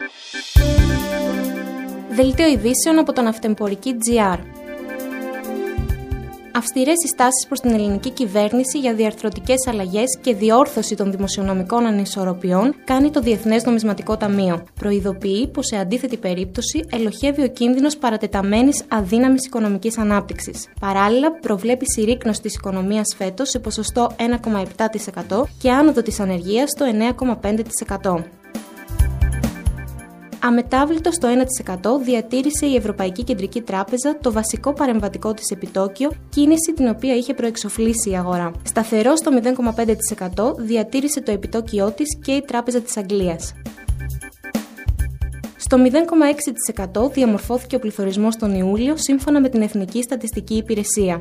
Δελτίο ειδήσεων από το Ναυτεμπορική.gr. Αυστηρές συστάσεις προς την ελληνική κυβέρνηση για διαρθρωτικές αλλαγές και διόρθωση των δημοσιονομικών ανισορροπιών κάνει το Διεθνές Νομισματικό Ταμείο. Προειδοποιεί πως σε αντίθετη περίπτωση ελοχεύει ο κίνδυνος παρατεταμένης αδύναμης οικονομικής ανάπτυξης. Παράλληλα, προβλέπει συρρίκνωση της οικονομίας φέτος σε ποσοστό 1,7% και άνοδο της ανεργίας στο 9,5%. Αμετάβλητο στο 1% διατήρησε η Ευρωπαϊκή Κεντρική Τράπεζα το βασικό παρεμβατικό της επιτόκιο, κίνηση την οποία είχε προεξοφλήσει η αγορά. Σταθερό στο 0,5% διατήρησε το επιτόκιό της και η Τράπεζα της Αγγλίας. Στο 0,6% διαμορφώθηκε ο πληθωρισμός τον Ιούλιο, σύμφωνα με την Εθνική Στατιστική Υπηρεσία.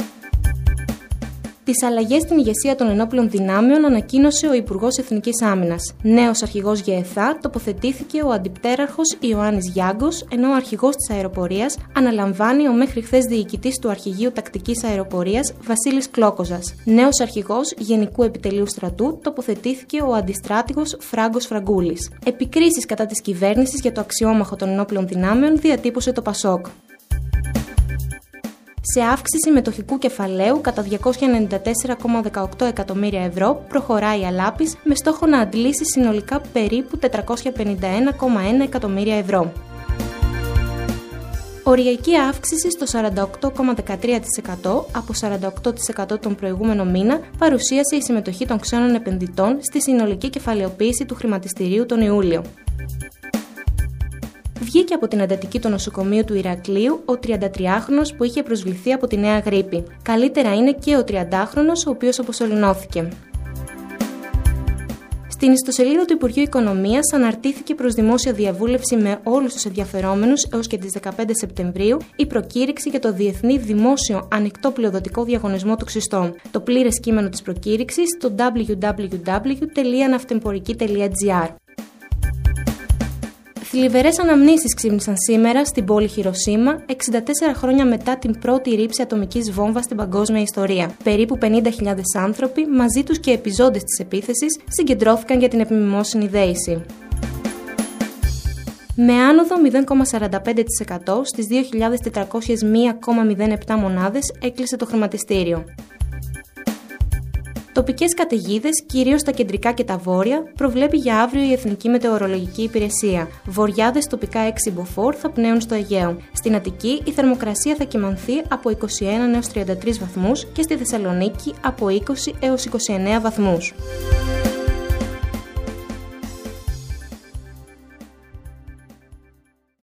Τις αλλαγές στην ηγεσία των ενόπλων δυνάμεων ανακοίνωσε ο Υπουργός Εθνικής Άμυνας. Νέος αρχηγός ΓΕΘΑ τοποθετήθηκε ο αντιπτέραρχος Ιωάννης Γιάγκος, ενώ ο αρχηγός της αεροπορίας αναλαμβάνει ο μέχρι χθες διοικητής του Αρχηγείου Τακτικής Αεροπορίας Βασίλης Κλόκοζας. Νέος αρχηγός Γενικού Επιτελείου Στρατού τοποθετήθηκε ο αντιστράτηγος Φράγκος Φραγκούλης. Επικρίσεις κατά της κυβέρνησης για το αξιόμαχο των ενόπλων δυνάμεων διατύπωσε το ΠΑΣΟΚ. Σε αύξηση μετοχικού κεφαλαίου κατά 294,18 εκατομμύρια ευρώ προχωράει η Αλάπης με στόχο να αντλήσει συνολικά περίπου 451,1 εκατομμύρια ευρώ. Οριακή αύξηση στο 48,13% από 48% τον προηγούμενο μήνα παρουσίασε η συμμετοχή των ξένων επενδυτών στη συνολική κεφαλαιοποίηση του χρηματιστηρίου τον Ιούλιο. Βγήκε από την εντατική του νοσοκομείου του Ηρακλείου ο 33χρονος που είχε προσβληθεί από τη νέα γρίπη. Καλύτερα είναι και ο 30χρονος, ο οποίος αποσωληνώθηκε. Στην ιστοσελίδα του Υπουργείου Οικονομίας αναρτήθηκε προς δημόσια διαβούλευση με όλους τους ενδιαφερόμενους έως και τις 15 Σεπτεμβρίου η προκήρυξη για το Διεθνή Δημόσιο Ανοιχτό Πλειοδοτικό Διαγωνισμό του Ξιστό. Το πλήρες κείμενο της προκήρυξης στο www.navtemporiky.gr. Θλιβερές αναμνήσεις ξύπνησαν σήμερα στην πόλη Χιροσίμα, 64 χρόνια μετά την πρώτη ρήψη ατομικής βόμβας στην παγκόσμια ιστορία. Περίπου 50.000 άνθρωποι, μαζί τους και επιζώντες της επίθεσης, συγκεντρώθηκαν για την επιμιμώσιμη δέηση. Με άνοδο 0,45% στις 2.401,07 μονάδες έκλεισε το χρηματιστήριο. Τοπικές καταιγίδες, κυρίως στα κεντρικά και τα βόρεια, προβλέπει για αύριο η Εθνική Μετεωρολογική Υπηρεσία. Βορειάδες τοπικά 6 μποφόρ θα πνέουν στο Αιγαίο. Στην Αττική η θερμοκρασία θα κυμανθεί από 21 έως 33 βαθμούς και στη Θεσσαλονίκη από 20 έως 29 βαθμούς.